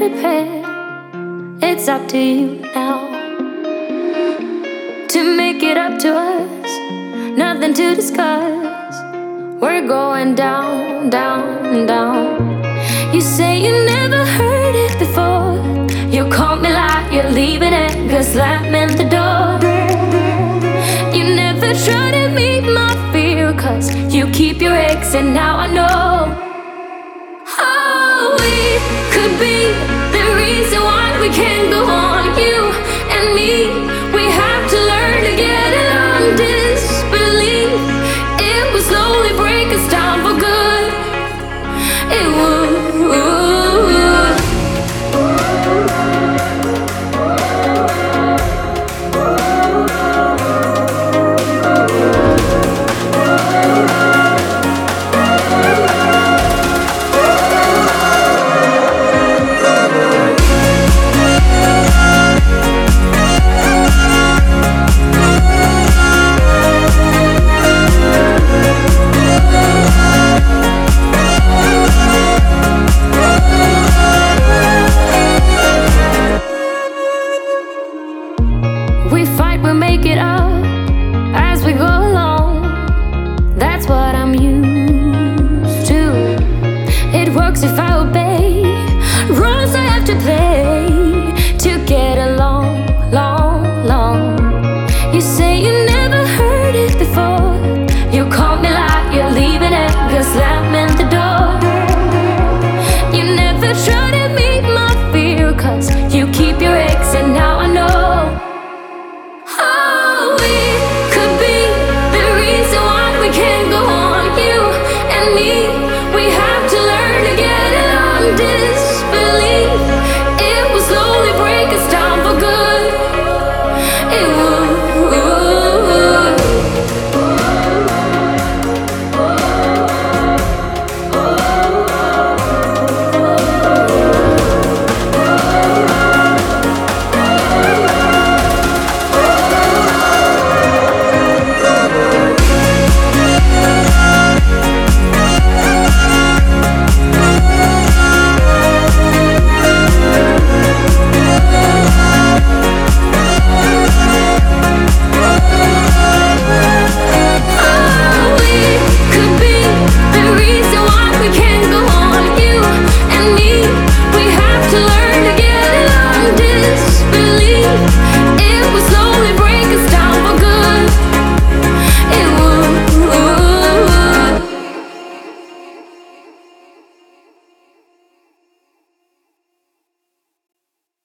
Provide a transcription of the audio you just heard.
repair. It's up to you now to make it up to us. Nothing to discuss. We're going down, down, down. You say you never heard it before. You called me like you're leaving it, cause slamming the door. You never try to meet my fear, cause you keep your ex, and now I know. Oh, we could be the reason why we can't go on. You and me, we have to learn to get along. Disbelief, it will slowly break us down for good. It would. We fight, we make it up as we go